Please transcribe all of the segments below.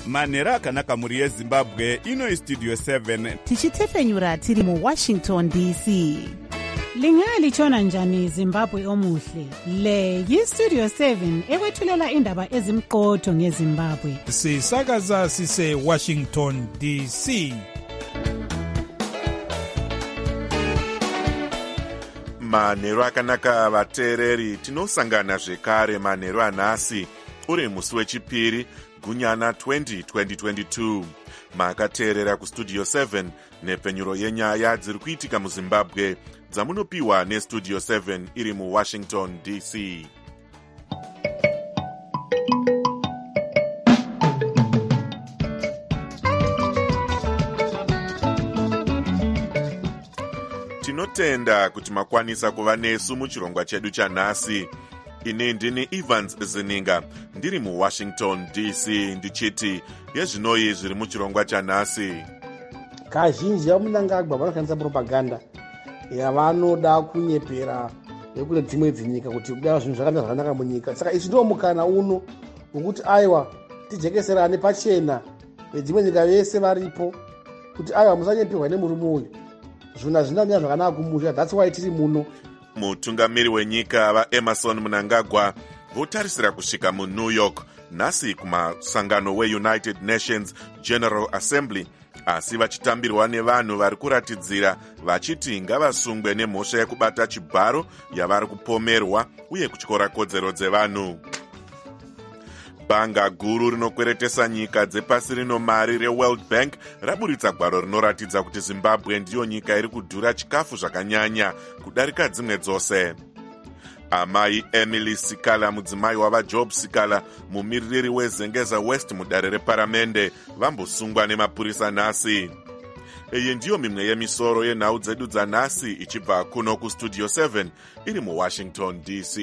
manhero akanaka mhuri yezimbabwe. Ino istudio 7 tichitefenyura tiri muwashington dc. Lingalitshona njani Zimbabwe omuhle? Le yistudio 7 ekwethulela indaba ezimqotho ngeZimbabwe. Sisakaza sise Washington DC. Manhero akanaka vateereri, tinosangana zvekare manhero anhasi uri musi wechipiri gunyana 2022. Makateerera kustudio 7 nepfenyuro yenyaya dziri kuitika muZimbabwe dzamunopiwa nestudio 7 iri muWashington DC. Tinotenda kuti makwanisa kuva nesu muchirongwa chedu chanhasi. Ini ndini Evans Zininga ndiri muWashington DC ndichiti yezvinoi zviri muchirongwa chanhasi. Kazhinji vamunangagwa vanoshandisa propaganda yavanoda kunyepera nekune dzimwe dzinyika kuti kudai zvinhu zvakamira zvakanaka munyika. Saka ichi ndiwo mukana uno wokuti aiwa tijekeserane pachena vedzimwe nyika vese varipo kuti aiwa musanyeperwa nemurume uyu. Zvinhu hazvina kumira zvakanaka kumusha. That's why tiri muno. Mutungamiri wenyika vaEmerson Mnangagwa votarisira kusvika muNew York nhasi kumasangano weUnited Nations General Assembly, asi vachitambirwa nevanhu vari kuratidzira vachiti ngavasungwe nemhosva yekubata chibharo yavari kupomerwa uye kutyora kodzero dzevanhu. Bhanga guru rinokweretesa nyika dzepasi rino mari reWorld Bank raburitsa gwaro rinoratidza kuti Zimbabwe ndiyo nyika iri kudhura chikafu zvakanyanya kudarika dzimwe dzose. Amai Emily Sikala, mudzimai wavaJob Sikala, mumiririri weZengeza West mudare reparamende, vambosungwa nemapurisa nhasi. Iyi ndiyo mimwe yemisoro yenhau dzedu dzanhasi ichibva kuno kustudio 7 iri muWashington DC.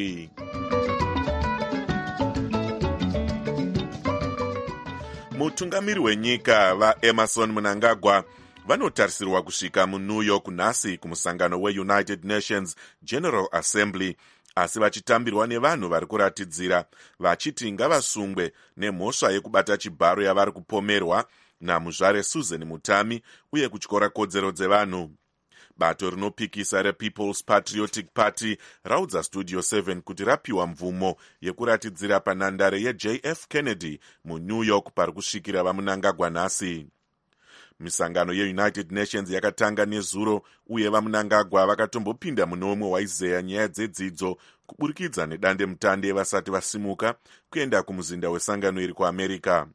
Mutungamiri wenyika vaEmerson Mnangagwa vanotarisirwa kusvika muNew York nhasi kumusangano weUnited Nations General Assembly, asi vachitambirwa nevanhu vari kuratidzira vachiti ngavasungwe nemhosva yekubata chibharo yavari kupomerwa namuzvare Susan Mutami uye kutyora kodzero dzevanhu. Bato rinopikisa rePeople's Patriotic Party raudza Studio 7 kuti rapiwa mvumo yekuratidzira panhandare yeJF Kennedy muNew York pari kusvikira vaMnangagwa nhasi. Misangano yeUnited Nations yakatanga nezuro uye vaMnangagwa vakatombopinda mune umwe waizeya nyaya dzedzidzo kuburikidza nedande mutande vasati vasimuka kuenda kumuzinda wesangano iri kuAmerica.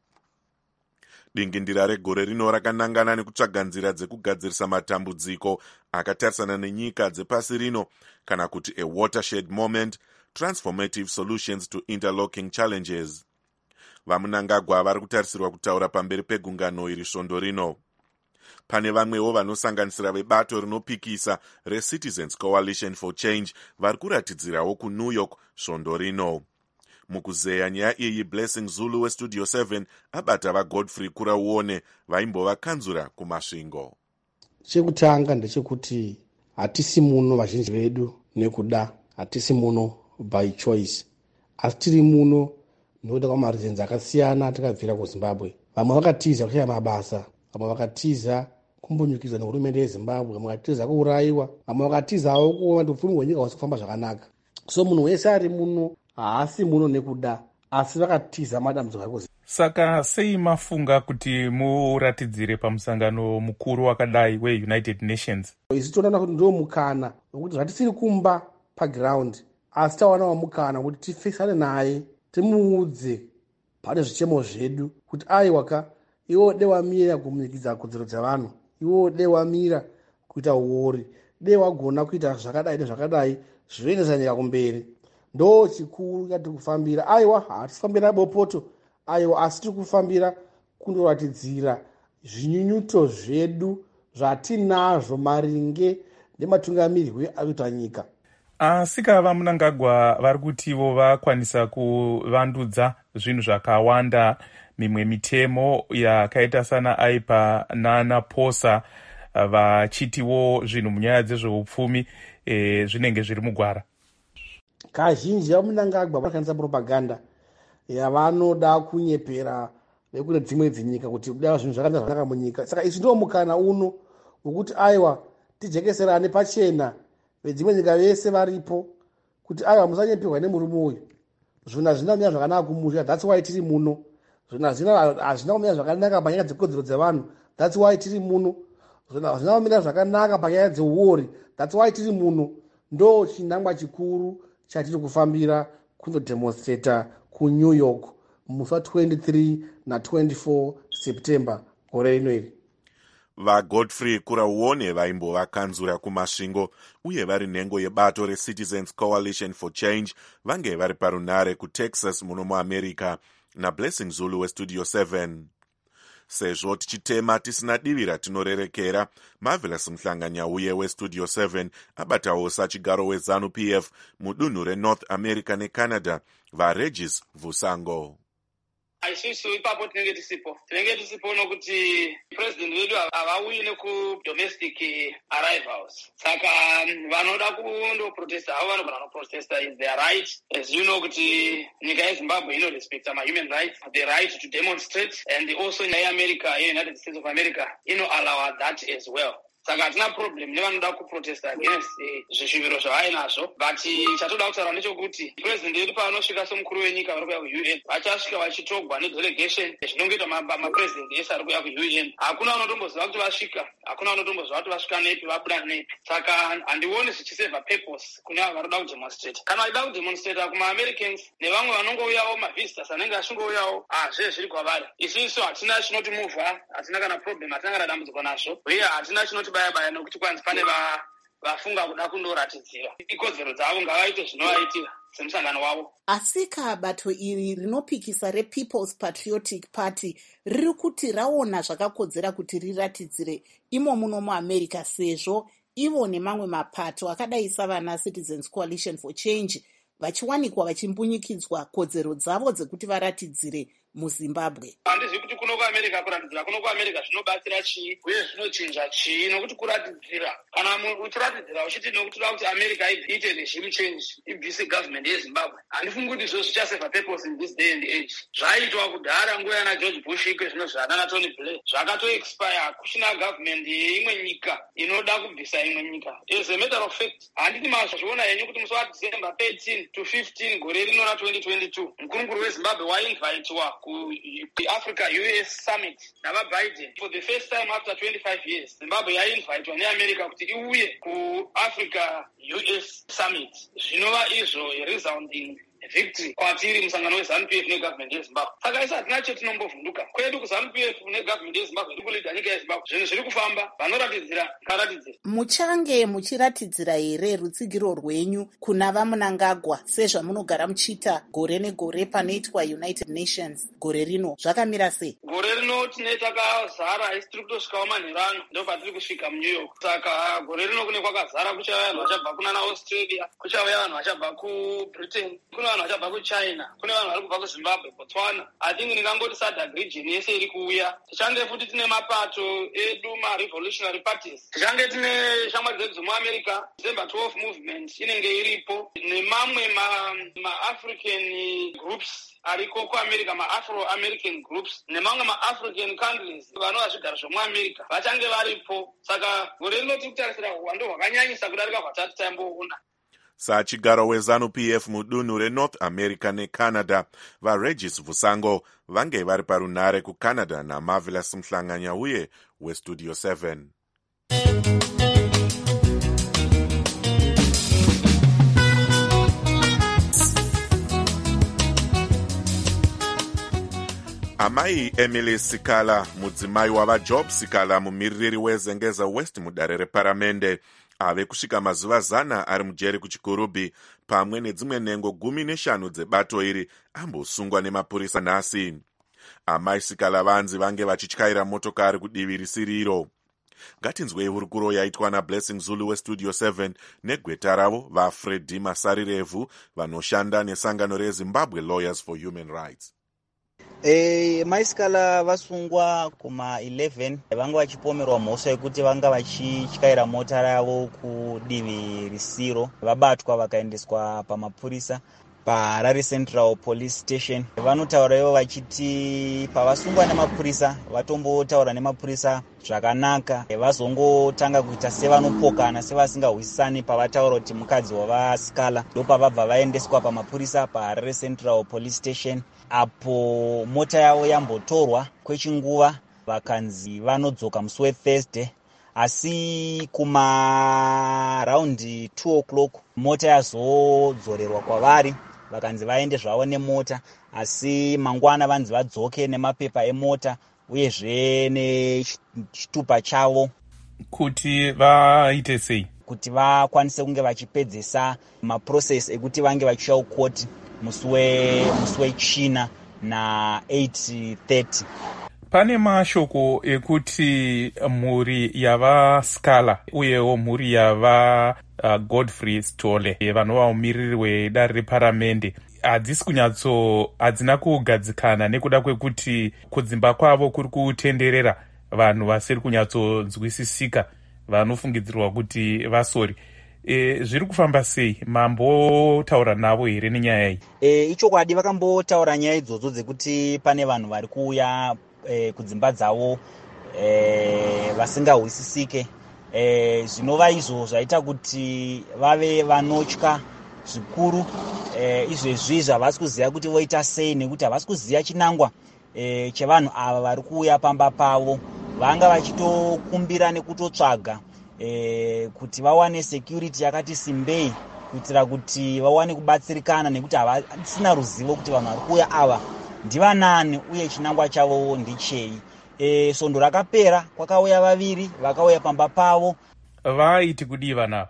Dingindira regore rino rakanangana nekutsvaga nzira dzekugadzirisa matambudziko akatarisana nenyika dzepasi rino, kana kuti a watershed moment, transformative solutions to interlocking challenges. VaMnangagwa vari kutarisirwa kutaura pamberi pegungano iri svondo rino. Pane vamwewo vanosanganisira vebato rinopikisa reCitizens Coalition for Change vari kuratidzirawo kuNew York svondo rino. Mukuzeya nyaya iyi, Blessing Zulu westudio 7 abata vaGodfrey Kurauone vaimbova kanzura kumasvingo. Chekutanga ndechekuti hatisi muno vazhinji vedu nekuda, hatisi muno by choice, asi tiri muno nekuda kwamareasons akasiyana takabvira kuZimbabwe. Vamwe vakatiza kushaya mabasa, vamwe vakatiza kumbonyukidzwa nehurumende yeZimbabwe, vamwe vakatiza kuurayiwa, vamwe vakatizawo kuona kuti upfumi hwenyika hwasi kufamba zvakanaka. So munhu wese ari muno haasi muno nekuda, asi vakatiza madambudziko ari kuZimbabwe. Saka sei mafunga kuti muratidzire pamusangano mukuru wakadai weUnited Nations? Isi toona kuti ndio mukana wekuti zvatisiri kumba paground, asi tawana mukana wekuti tifesane naye, timuudze pane zvichemo zvedu kuti aiwaka iwo de wamira kumunikidza kodzero dzavanhu, iwo de wamira kuita uori, de wagona kuita zvakadai nezvakadai zviendesa nyika kumberi. Ndo chikuru yati kufambira aiwa hatifambira bopoto, aiwa asi tiri kufambira kundoratidzira zvinyunyuto zvedu zvatinazvo maringe nematungamiriro akuita nyika. Asika vaMnangagwa vari kutivo vakwanisa kuvandudza zvinhu zvakawanda, mimwe mitemo yakaita sana aipa nanaposa, vachitiwo zvinhu munyaya dzezveupfumi zvinenge zviri mugwara. Kazhinji vaMnangagwa vakashandisa propaganda yavanoda kunyepera vekune dzimwe dzinyika kuti kudai zvinhu zvakanaka munyika. Saka isu ndo mukana uno wekuti aiwa tijekeserane pachena vedzimwe nyika vese varipo kuti aiwa musanyepirwa nemurume uyu. Zvinhu hazvina kumira zvakanaka kumusha, that's why tiri muno. Zvinhu hazvina kumira zvakanaka panyaya dzekodzero dzevanhu, that's why tiri muno. Zvinhu hazvina kumira zvakanaka panyaya dzeuori, that's why tiri muno. Ndo chinangwa chikuru chatiri kufambira kundodemonstrata kuNew York musi wa23 na24 September gore rino iri. vaGodfrey Kurauone vaimbovakanzura kumasvingo uye vari nhengo yebato reCitizens Coalition for Change vange vari parunare kuTexas muno muAmerica naBlessing Zulu weStudio 7. Sezvo tichitema tisina divi ratinorerekera, Marvelous Mhlanganyauye weStudio 7 abatawo sachigaro weZANU-PF mudunhu reNorth America neCanada vaRegis Vusango. Isusu ipapo tinenge tisipo nokuti president wedu havauyi nekudomestic arrivals. Saka vanoda kundoprotesta havo vanogona kuprotesta is their right. As you know kuti nyika yeZimbabwe inorespecta human rights, the right to demonstrate, and also in America, United States of America, allow that as well. Saka hatina problem nevanoda kuprotesta against zvishuviro zvavainazvo, but chatoda kutaura ndechokuti president wedu paanosvika somukuru wenyika vari kuya kuUN vachasvika vachitogwa nedelegation zvinongoita mapresident ese ari kuya kuUN. Hakuna unotomboziva kuti vasvika, hakuna unotomboziva kuti vasvika nepi vabuda nepi. Saka handioni zvichiseva purpose kune avo varikuda kudemonstrate. Kana vachida kudemonstrata kumaAmericans nevamwe vanongouyawo mavisitors anenge achingouyawo, zve zviri kwavari. Isusu hatina chinotimuvha, hatina kana problem, hatina kana dambudziko nazvo, uye hatina chinoti baya nokuti kwanzi pane vafunga kuda kundoratidzira ikodzero dzavo ngavaite zvinovaitira semusangano wavo. Asika bato iri rinopikisa rePeople's Patriotic Party riri kuti raona zvakakodzera kuti riratidzire imo muno muAmerica sezvo ivo nemamwe mapato akadai savana Citizens Coalition for Change vachiwanikwa vachimbunyikidzwa kodzero dzavo dzekuti varatidzire muZimbabwe. Handizivi kuti kuno kuAmerica kuratidzira kuno kuAmerica zvinobatsira chii uye zvinochinja chii, nokuti kuratidzira kana uchiratidzira uchiti nokuti toda kuti America iite regime change, ibvise government yeZimbabwe, handifungi kuti izvo zvichaseva purpose in this day and age. Zvaiitwa kudhara nguva yana George Bush iko zvino zvana Tony Blair zvakato-expire, kuchina government yeimwe nyika inoda kubvisa imwe nyika. As a matter of fact, handiti mazviona henyu kuti musi waDecember 13 to 15 gore rino ra2022 mukuru weZimbabwe wainvitwa kuAfrica US Summit navaBiden for the first time after 25 years. Zimbabwe yainvitwa neAmerica kuti iuye kuAfrica US Summit. Zvinova izvo resounding victory kwatiri musangano weZANU-PF negovernment yeZimbabwe. Saka isi hatina chetinombovhunduka kwedu kuZANU-PF negovernment yeZimbabwe iri kulidha nyika yeZimbabwe. Zvinhu zviri kufamba, vanoratidzira ngaratidzira. Muchange muchiratidzira here rutsigiro rwenyu kuna vaMunangagwa sezvamunogara muchiita gore negore panoitwa United Nations gore rino? Zvakamira sei? Gore rino tine takazara, isi tiri kutosvikawo manherano ndo patiri kusvika muNew York. Saka gore rino kune kwakazara, kuchauya vanhu vachabva kuna Australia, kuchauya vanhu vachabva kuBritain, kuna vanhu vachabva kuChina, kune vanhu vari kubva kuZimbabwe, Botswana. I think ndingangoti SADC region yese iri kuuya. Tichange futi tine mapato edu ma-revolutionary parties. Tichange tine shamwari dzedu dzemuAmerica, December 12 movement inenge iripo, nemamwe ma-African groups ariko kuAmerica, ma-Afro-American groups nemamwe ma-African countries vanova zvigaro zvomuAmerica vachange varipo. Saka gore rino tiri kutarisira uwando hwakanyanyisa kudarika hwatati taimboona. Sachigaro weZANU-PF mudunhu reNorth America neCanada vaRegis Vusango vange vari parunare kuCanada naMarvelous Mhlanganyauye weStudio 7. Amai Emily Sikala, mudzimai wavaJob Sikala, mumiririri weZengeza West mudare reparamende, ave kusvika mazuva 100 ari mujeri kuchikurubhi pamwe nedzimwe nhengo 15 dzebato iri ambosungwa nemapurisa nhasi. Amai Sikala vanzi vange vachityaira motokari kudivi risiri iro. Ngatinzwei hurukuro yaitwa naBlessing Zulu weStudio 7 negweta ravo vaFreddy Masarirevhu vanoshanda nesangano reZimbabwe Lawyers for Human Rights. Maisikala vasungwa kuma 11 vanga vachipomerwa mhosva yekuti vanga vachityaira mota yavo kudivi risiro, vabatwa vakaendeswa pamapurisa. paHarare Central Police Station. Vanotaura ivo vachiti pavasungwa nemapurisa vatombotaura nemapurisa zvakanaka, vazongotanga kuita sevanopokana sevasingahwisani pavataura kuti mukadzi wavasikala. Ndopavabva vaendeswa pamapurisa paHarare Central Police Station, apo mota yavo yambotorwa kwechinguva vakanzi vanodzoka musi weThursday. Asi kumaraundi 2 o'clock mota yazodzorerwa kwavari vakanzi vaende zvavo nemota, asi mangwana vanzi vadzoke nemapepa emota uyezve nechitupa chavo. Kuti vaite sei? Kuti vakwanise kunge vachipedzesa maprocess ekuti vange vachisvika kukoti musi wechina na 8:30. Pane mashoko ekuti mhuri yavaScala uyewo mhuri yava Godfrey Stole vanova umiriri wedare reparamende hadzina kugadzikana nekuda kwekuti kudzimba kwavo kuri kutenderera vanhu vasiri kunyatsonzwisisika vanofungidzirwa kuti vasori. Zviri kufamba sei? Mambotaura navo here nenyaya iyi? Ichokwadi vakambotaura nyaya idzodzo dzekuti pane vanhu vari kuuya kudzimba dzavo vasingahwisisike. Zvinova izvo zvaita kuti vave vanotya zvikuru. Izvezvi zvavasi kuziva kuti voita sei, nekuti havasi kuziva chinangwa chevanhu ava vari kuuya pamba pavo. Vanga vachitokumbira nekutotsvaga kuti vawane security yakati simbei kuitira kuti vawane kubatsirikana, nekuti havasina ruzivo kuti vanhu vari kuuya ava ndivanani uye chinangwa chavo ndichei. Svondo rakapera kwakauya vaviri vakauya pamba pavo. Vaiti kudiva navo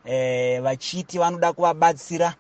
vachiti vanoda kuvabatsira,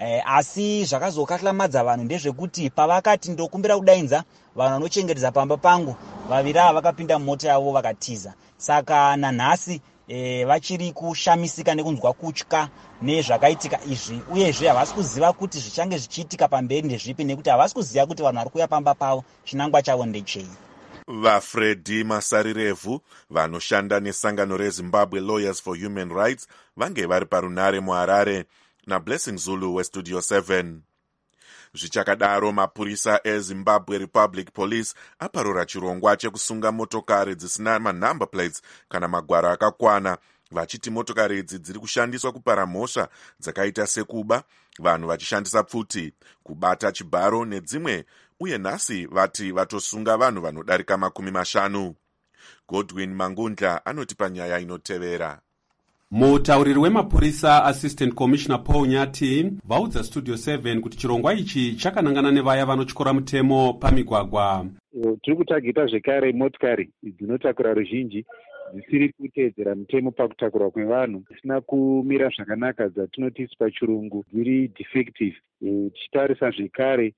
asi zvakazokahlamadza vanhu ndezvekuti pavakati ndokumbira kudainza vanhu vanochengetedza pamba pangu, vaviri ava vakapinda mumota yavo vakatiza. Saka nanhasi vachiri kushamisika nekunzwa kutya nezvakaitika izvi, uyezve havasi kuziva kuti zvichange zvichiitika pamberi ndezvipi, nekuti havasi kuziva kuti vanhu vari kuuya pamba pavo chinangwa chavo ndechei. VaFreddy Masarirevhu vanoshanda nesangano reZimbabwe Lawyers for Human Rights vange vari parunare muHarare naBlessing Zulu weStudio 7. Zvichakadaro, mapurisa eZimbabwe Republic Police aparura chirongwa chekusunga motokari dzisina manumber plates kana magwaro akakwana, vachiti motokari idzi dziri kushandiswa kupara mhosva dzakaita sekuba, vanhu vachishandisa pfuti, kubata chibharo nedzimwe, uye nhasi vati vatosunga vanhu vanodarika 50. Godwin Mangundla anoti panyaya inotevera. Mutauriri wemapurisa Assistant Commissioner Paul Nyati vaudza Studio 7 kuti chirongwa ichi chakanangana nevaya vanotyora mutemo pamigwagwa. Tiri kutagita zvekare motikari dzinotakura ruzhinji dzisiri kuteedzera mutemo pakutakurwa kwevanhu, zvisina kumira zvakanaka, dzatinoti pachirungu dziri defective. Tichitarisa zvekare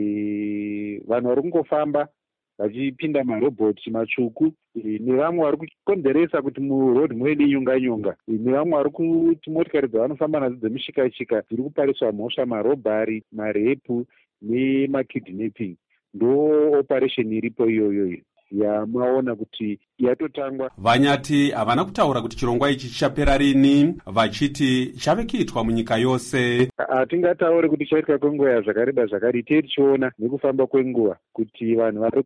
vanhu vari kungofamba vachipinda marobhoti matsvuku, nevamwe vari kukonzeresa kuti murodhi muve nyonga, nevamwe vari kuti motikari dzavanofamba nadzo dzemushikashika dziri kupariswa mhosva, marobhari, marepu nemakidnapping. Ndo operation iripo iyoyo yamaona kuti yatotangwa. Vanyati havana kutaura kuti chirongwa ichi chichapera rini, vachiti chave kuitwa munyika yose. Hatingataure kuti chaitika kwenguva zvakareba zvakari, tichiona nekufamba kwenguva kuti vanhu vari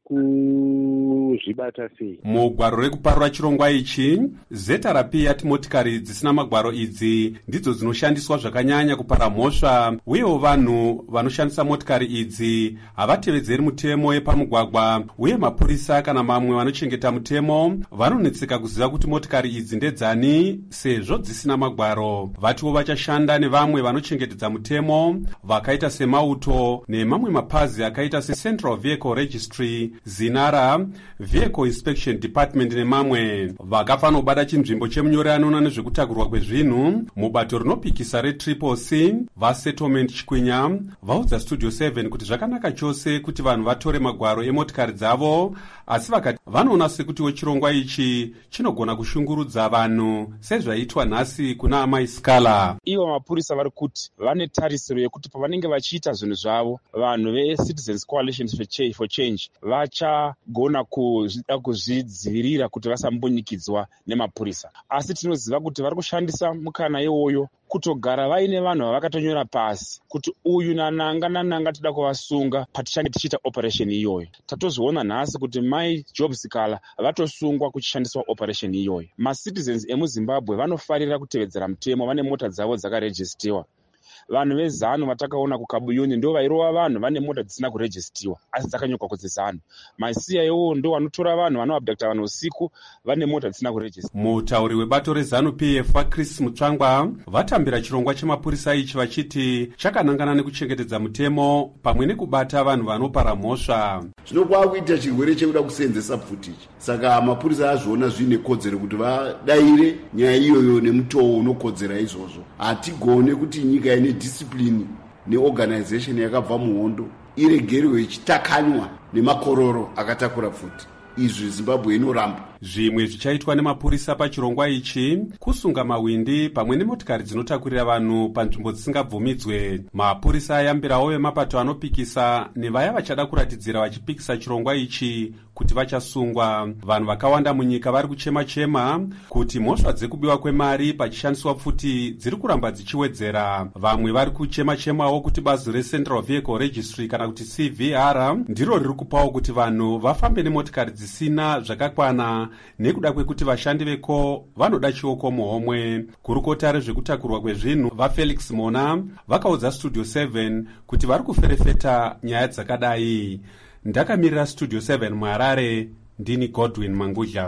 kuzvibata sei. Mugwaro rekuparura chirongwa ichi, ZRP yati motikari dzisina magwaro idzi ndidzo dzinoshandiswa zvakanyanya kupara mhosva, uyewo vanhu vanoshandisa motikari idzi havatevedzeri mutemo yepamugwagwa, uye mapurisa kana mamwe vanochengeta mutemo vanonetseka kuziva kuti motikari idzi ndedzani sezvo dzisina magwaro. Vatiwo vachashanda nevamwe vanochengetedza mutemo vakaita semauto nemamwe mapazi akaita seCentral Vehicle Registry, Zinara, Vehicle Inspection Department nemamwe. Vakafanobata chinzvimbo chemunyori anoona nezvekutakurwa kwezvinhu mubato rinopikisa reTriple C vaSettlement Chikwinya vaudza Studio 7 kuti zvakanaka chose kuti vanhu vatore magwaro emotikari dzavo, asi vakati vanoona sekuti chirongwa ichi chinogona kushungurudza vanhu sezvaitwa nhasi kuna amai Scala. Ivo mapurisa vari kuti vane tarisiro yekuti pavanenge vachiita zvinhu zvavo, vanhu veCitizens Coalition for Change vachagona kuzvidzivirira kuti vasambonyikidzwa nemapurisa. Asi tinoziva kuti vari kushandisa mukana iwoyo kutogara vaine vanhu vavakatonyora pasi kuti uyu nananga tida kuvasunga patichange tichiita operation iyoyo. Tatozoona nhasi kuti mai Job Sikala vatosungwa kuchishandiswa operation iyoyo. Macitizens emuzimbabwe vanofarira kutevedzera mutemo, vane mota dzavo dzakarejistiwa. Vanhu vezanu vatakaona kukabuyuni ndo vairova vanhu vane mota dzisina kurejistiwa asi dzakanyorwa kuti zanu. MaCIO ndo vanotora vanhu vanoabducta vanhu usiku vane mota dzisina kurejistiwa. Mutauri webato rezanu PF vaChris Mutsvangwa vatambira chirongwa chemapurisa ichi vachiti chakanangana nekuchengetedza mutemo pamwe nekubata vanhu vanopara mhosva. Zvino kwakuita chirwere chekuda kuseenzesa footage. Saka mapurisa azviona zvine kodzero kuti vadaire nyaya iyoyo nemutoo unokodzera izvozvo. Hatigone kuti nyika ine discipline neorganization yakabva muhondo iregerwe ichitakanywa nemakororo akatakura futi. Izvi Zimbabwe inoramba. Zvimwe zvichaitwa nemapurisa pachirongwa ichi kusunga mawindi pamwe nemotikari dzinotakurira vanhu panzvimbo dzisingabvumidzwe. Mapurisa ayambirawo vemapato anopikisa nevaya vachada kuratidzira vachipikisa chirongwa ichi kuti vachasungwa. Vanhu vakawanda munyika vari kuchema-chema kuti mhosva dzekubiwa kwemari pachishandiswa futi dziri kuramba dzichiwedzera. Vamwe vari kuchema-chemawo kuti bazi reCentral Vehicle Registry kana kuti CVR ndiro riri kupawo kuti vanhu vafambe nemotikari dzisina zvakakwana nekuda kwekuti vashandi veko vanoda chioko muhomwe. Kurukota rezvekutakurwa kwezvinhu vaFelix Mona vakaudza Studio 7 kuti vari kuferefeta nyaya dzakadai. Ndakamirira Studio 7 muHarare, ndini Godwin Mangudya.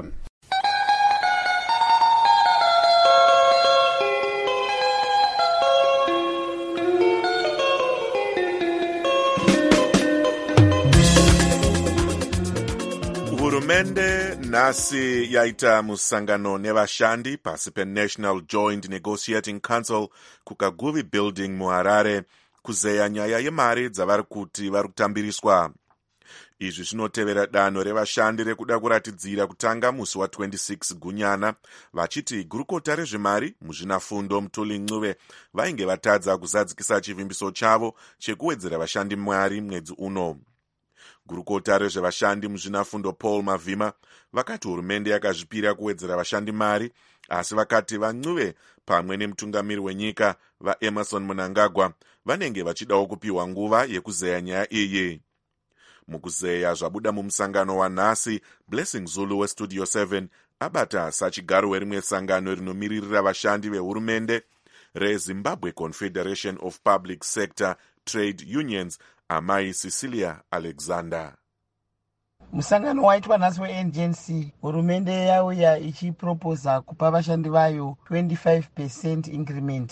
Hurumende nhasi yaita musangano nevashandi pasi peNational Joint Negotiating Council kuKaguvi Building muHarare kuzeya nyaya yemari dzavari kuti vari kutambiriswa. Izvi zvinotevera danho revashandi rekuda kuratidzira kutanga musi wa26 Gunyana vachiti gurukota rezvemari muzvinafundo Mutuli Ncube vainge vatadza kuzadzikisa chivimbiso chavo chekuwedzera vashandi mari mwedzi uno. Gurukota rezvevashandi muzvinafundo Paul Mavhima vakati hurumende yakazvipira kuwedzera vashandi mari, asi vakati vaNcube pamwe nemutungamiri wenyika vaEmerson Mnangagwa vanenge vachidawo kupiwa nguva yekuzeya nyaya iyi. Mukuzeya zvabuda mumusangano wanhasi, Blessing Zulu weStudio 7 abata sachigaro werimwe sangano rinomiririra vashandi vehurumende reZimbabwe Confederation of Public Sector Trade Unions, amai Cecilia Alexander. Musangano waitwa nhasi weNGNC, hurumende yauya ichiproposa kupa vashandi vayo 25% increment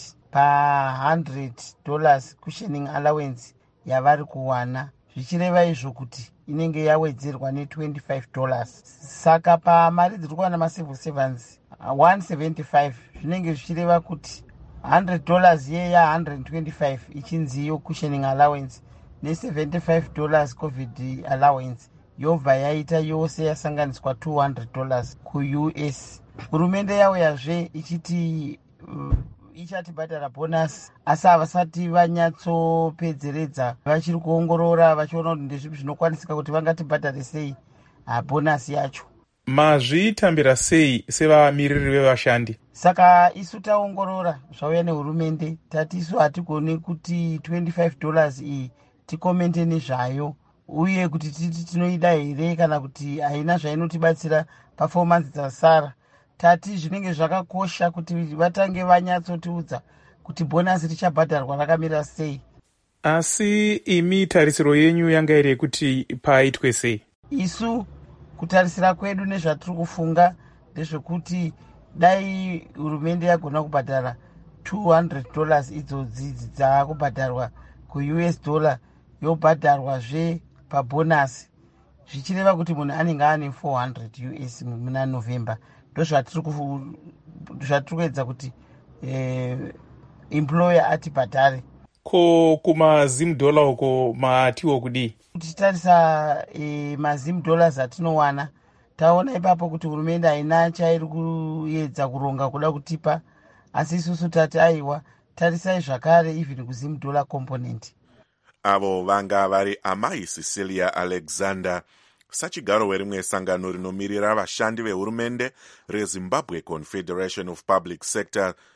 pa$100 cushioning allowance yavari kuwana, zvichireva izvo kuti inenge yawedzerwa ne$25. Saka pamari dziri kuwana macivil servants 175 zvinenge zvichireva kuti $100 yeya 125 ichinziyo cushioning allowance ne$75 covid allowance yobva yaita yose yasanganiswa $200 kuUS. Hurumende yauyazve ichiti ichatibhadhara bonus, asi havasati vanyatsopedzeredza, vachiri kuongorora vachiona kuti ndezvipi zvinokwanisika kuti vangatibhadhare sei bonus yacho. Mazvitambira sei sevamiriri vevashandi? Saka isu taongorora zvauya nehurumende, tati isu hatigoni kuti $25 iyi tikomente nezvayo, uye kuti titi tinoida here kana kuti haina zvainotibatsira performance dzasara. Tati zvinenge zvakakosha kuti vatange vanyatsotiudza kuti bonasi richabhadharwa rakamira sei. Asi imi tarisiro yenyu yanga iri yekuti paitwe sei? Isu kutarisira kwedu nezvatiri kufunga ndezvekuti dai hurumende yagona kubhadhara $200 idzodzi dzakubhadharwa kuUS dollar yobhadharwazve pabonasi, zvichireva kuti munhu anenge ane $400 US muna November. Ndozvatiri kuedza kuti employer atibhadhare. Ko kumaZim dollar uko matiwo kudii? Tichitarisa maZim dollars atinowana, taona ipapo kuti hurumende haina chairi kuedza kuronga kuda kutipa, asi isusu tati aiwa tarisai zvakare even kuZim dollar component. Avo vanga vari amai Cecilia Alexander, sachigaro werimwe sangano rinomirira vashandi vehurumende reZimbabwe Confederation of Public Sector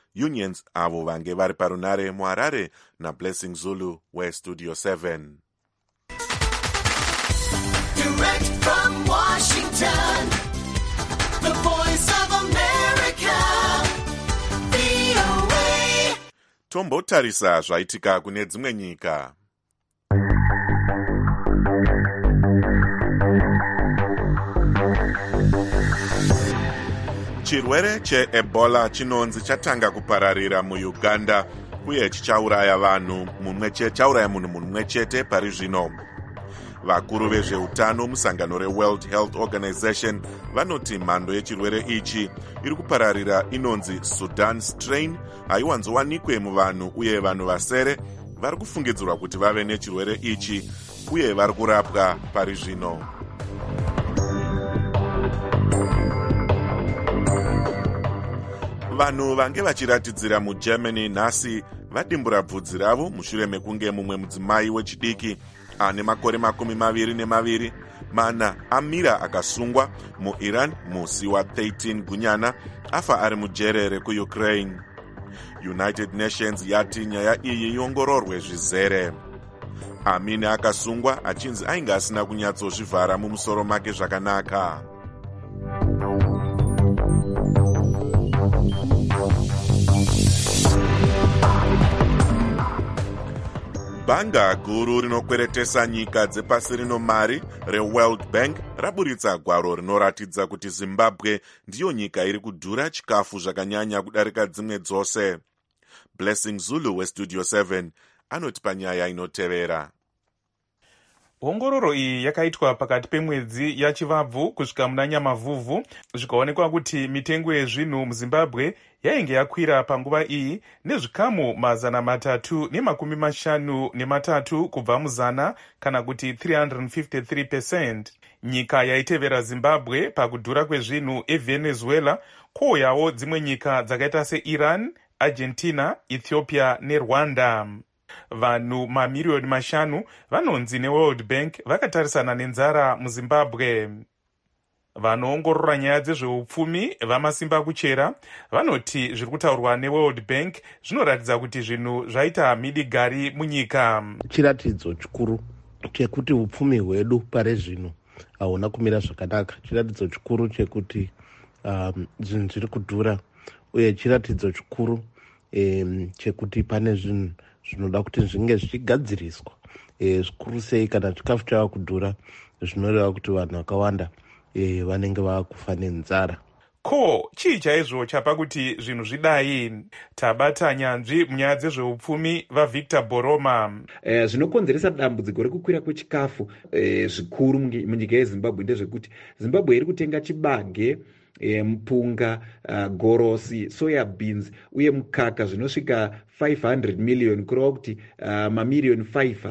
unions avo vange vari parunare muHarare naBlessing Zulu weStudio 7. Direct from Washington, the voice of America, VOA. Tombotarisa zvaitika kune dzimwe nyika. Chirwere cheEbola chinonzi chatanga kupararira muUganda uye chichauraya munhu mumwe chete pari zvino. Vakuru vezveutano musangano reWorld Health Organization vanoti mhando yechirwere ichi iri kupararira inonzi Sudan strain haiwanzowanikwe muvanhu uye vanhu vasere vari kufungidzirwa kuti vave nechirwere ichi uye vari kurapwa pari zvino. Vanhu vange vachiratidzira muGermany nhasi vadimbura bvudzi ravo mushure mekunge mumwe mudzimai wechidiki ane makore 22 amira akasungwa muIran musi wa13 gunyana afa ari mujere rekuUkraine. United Nations yati nyaya iyi iongororwe zvizere. Amine akasungwa achinzi ainge asina kunyatsozvivhara mumusoro make zvakanaka. Bhanga guru rinokweretesa nyika dzepasi rino mari reWorld Bank raburitsa gwaro rinoratidza kuti Zimbabwe ndiyo nyika iri kudhura chikafu zvakanyanya kudarika dzimwe dzose. Blessing Zulu weStudio 7 anoti panyaya inotevera. Ongororo iyi yakaitwa pakati pemwedzi yaChivabvu kusvika muna Nyamavhuvhu, zvikaonekwa kuti mitengo yezvinhu muZimbabwe yainge yakwira panguva iyi nezvikamu 353 kubva muzana kana kuti 353%. Nyika yaitevera Zimbabwe pakudhura kwezvinhu eVenezuela, kwouyawo dzimwe nyika dzakaita seIran, Argentina, Ethiopia neRwanda. Vanhu mamiriyoni 5 vanonzi neWorld Bank vakatarisana nenzara muZimbabwe. Vanoongorora nyaya dzezveupfumi vamasimba kuchera vanoti zviri kutaurwa neWorld Bank zvinoratidza kuti zvinhu zvaita midigari munyika. Chiratidzo chikuru chekuti upfumi hwedu pare zvino hauna kumira zvakanaka. Chiratidzo chikuru chekuti zvinhu zviri kudhura uye chiratidzo chikuru chekuti pane zvinhu zvinoda kuti zvinge zvichigadziriswa zvikuru sei kana chikafu chava kudhura zvinoreva kuti vanhu vakawanda vanenge vakufa nenzara. Ko chii chaizvo chapa kuti zvinhu zvidai? Tabata nyanzvi munyaya dzezveupfumi vaVictor Boroma. Zvinokonzeresa dambudziko rekukwira kwechikafu zvikuru munyika yeZimbabwe ndezvekuti Zimbabwe iri kutenga chibage, mpunga, gorosi, soya beans uye mukaka zvinosvika 500 million kureva kuti mamiliyoni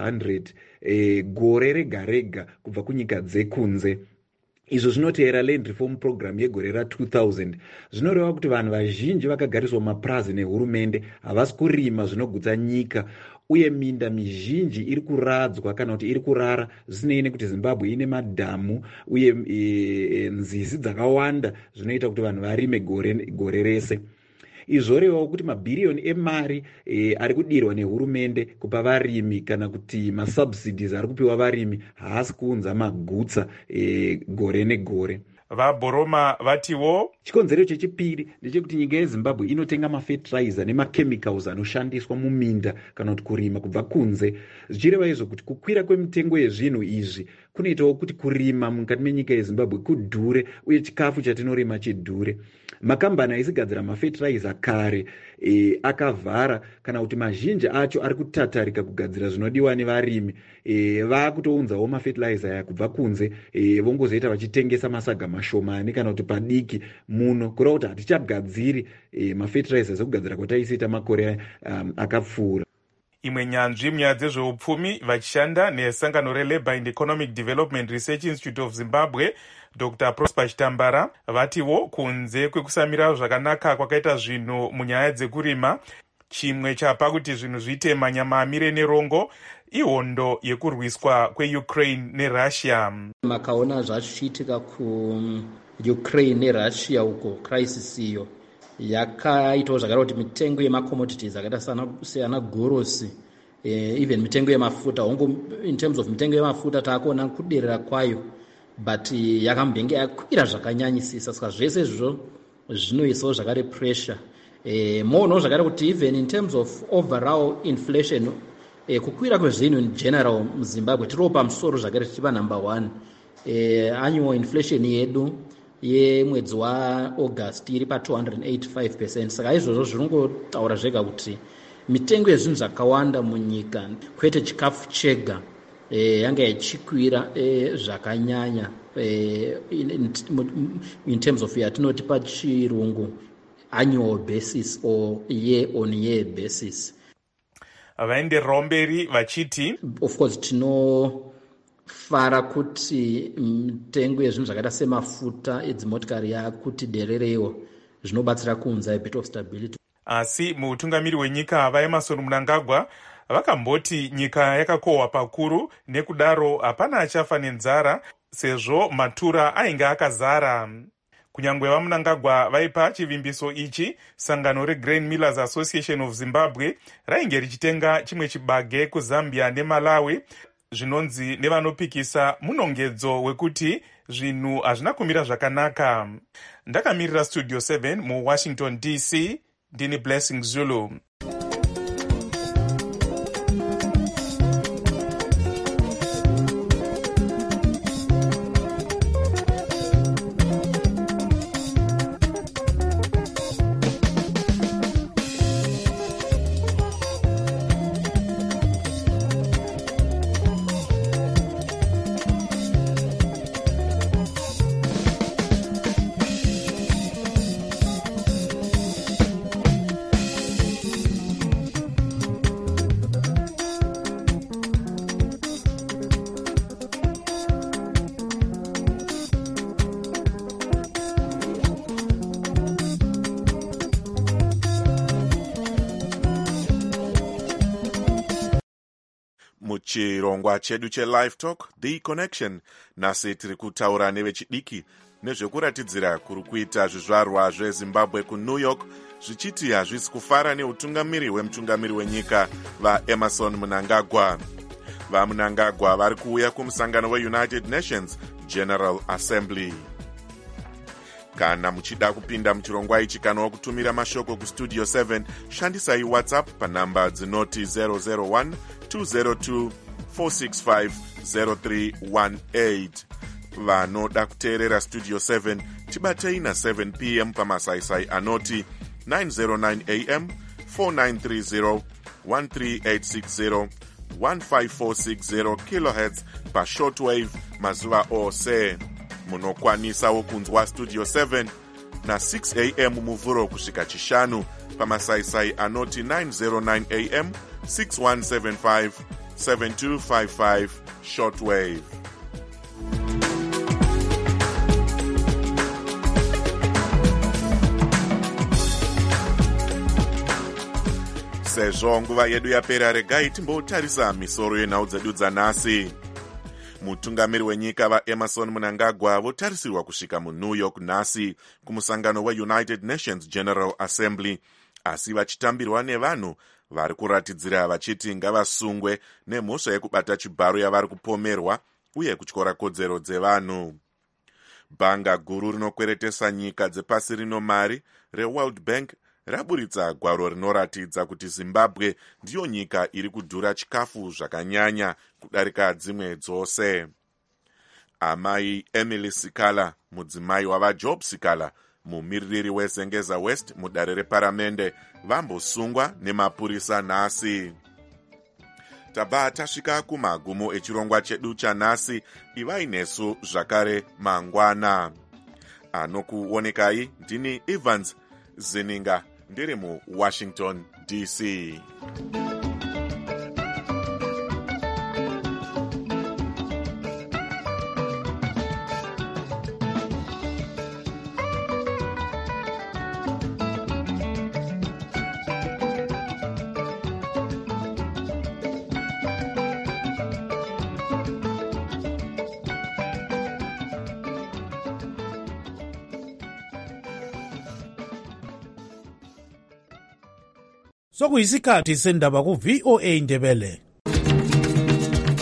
500 gore rega rega kubva kunyika dzekunze. Izvo zvinotevera Land Reform Program yegore ra2000. Zvinoreva kuti vanhu vazhinji vakagariswa mapurazi nehurumende havasi kurima zvinogutsa nyika uye minda mizhinji iri kuradzwa kana kuti iri kurara zvinei nekuti Zimbabwe ine madhamu uye nzizi dzakawanda zvinoita kuti vanhu varime gore rese. Izvorevawo kuti mabhiriyoni emari ari kudirwa nehurumende kupa varimi kana kuti masubsidies ari kupiwa varimi haasi kuunza magutsa gore negore. VaBoroma vatiwo chikonzero chechipiri ndechekuti nyika yeZimbabwe inotenga mafertilizer nemachemicals anoshandiswa muminda kana kuti kurima kubva kunze. Zvichireva izvo kuti kukwira kwemitengo yezvinhu izvi kunoitawo kuti kurima mukati menyika yeZimbabwe kudhure uye chikafu chatinorima chidhure. Makambani aisigadzira mafertilizer kare akavhara kana kuti mazhinji acho ari kutatarika kugadzira zvinodiwa nevarimi. Vakutounzawo mafertilizer aya kubva kunze vongozoita vachitengesa masaga mashomani kana kuti padiki muno kureva kuti hatichagadziri mafertilizer sekugadzira kwataisiita makore akapfuura. Imwe nyanzvi munyaya dzezveupfumi vachishanda nesangano reLabour and Economic Development Research Institute of Zimbabwe, Dr. Prosper Chitambara, vatiwo kunze kwekusamira zvakanaka kwakaita zvinhu munyaya dzekurima, chimwe chapa kuti zvinhu zviite manyama amire nerongo ihondo yekurwiswa kweUkraine neRussia. Makaona zvachiitika kuUkraine neRussia uko crisis iyo yakaitawo zvakare kuti mitengo yemacommodities akaita seana gorosi even mitengo yemafuta in terms of mitengo yemafuta taakuona kuderera kwayo but yakambenge yakwira zvakanyanyisisa saka zvese izvozvo zvinoisawo zvakare pressure moonawo zvakare kuti even in terms of overall inflation kukwira kwezvinhu in general muzimbabwe tiriwo pamusoro zvakare tichiva number 1 annual inflation yedu yemwedzi waaugust iri pa285%. saka izvozvo zvinongotaura zvega kuti mitengo yezvinhu zvakawanda munyika kwete chikafu chega yanga ichikwira zvakanyanya in terms of yatinoti pachirungu annual basis or year on year basis. vaendererawo mberi vachiti of course tinofara kuti mitengo yezvinhu zvakaita semafuta edzimotikari yakuti derereiwo zvinobatsira kuunza a bit of stability. asi mutungamiri wenyika vaemarson mnangagwa vakamboti nyika yakakohwa pakuru nekudaro hapana achafa nenzara sezvo matura ainge akazara. kunyange vamunangagwa vaipa chivimbiso ichi, sangano reGrain Millers Association of Zimbabwe rainge richitenga chimwe chibage kuZambia neMalawi zvinonzi nevanopikisa munongedzo wekuti zvinhu hazvina kumira zvakanaka. Ndakamirira Studio 7 muWashington DC, ndini Blessing Zulu. muchirongwa chedu chelive talk The Connection, nasi tiri kutaura nevechidiki nezvekuratidzira kuri kuita zvizvarwa zvezimbabwe kuNew York zvichiti hazvisi kufara neutungamiri hwemutungamiri wenyika vaEmarson Mnangagwa. VaMnangagwa vari kuuya kumusangano weUnited Nations General Assembly. Kana muchida kupinda muchirongwa ichi kana wakutumira mashoko kustudio 7, shandisai WhatsApp panhamba dzinoti 001 202 465 0318. Vanoda kuteerera Studio 7 tibatei na7 p.m. pamasaisai anoti 909 a.m. 4930 13860 15460 kHz pashortwave mazuva ose. Munokwanisawo kunzwa Studio 7 na 6 a.m. muvhuro kusvika chishanu pamasaisai anoti 909 a.m. 6175 7255 shortwave. Sezvo nguva yedu yapera, regai timbotarisa misoro yenhau dzedu dzanhasi. Mutungamiri wenyika vaEmarson Mnangagwa votarisirwa kusvika muNew York nhasi kumusangano weUnited Nations General Assembly, asi vachitambirwa nevanhu vari kuratidzira vachiti ngavasungwe nemhosva yekubata chibharo yavari kupomerwa uye kutyora kodzero dzevanhu. Bhanga guru rinokweretesa nyika dzepasi rino mari reWorld Bank raburitsa gwaro rinoratidza kuti Zimbabwe ndiyo nyika iri kudhura chikafu zvakanyanya kudarika dzimwe dzose. Amai Emily Sikala, mudzimai wavaJob Sikala, mumiririri weZengeza West mudare reparamende, vambosungwa nemapurisa nhasi. Tabva tasvika kumagumo echirongwa chedu chanhasi. Ivai nesu zvakare mangwana. Anokuonekai ndini Evans Zininga, ndiri muWashington DC. sokuyisikhathi sendaba ku-VOA Ndebele.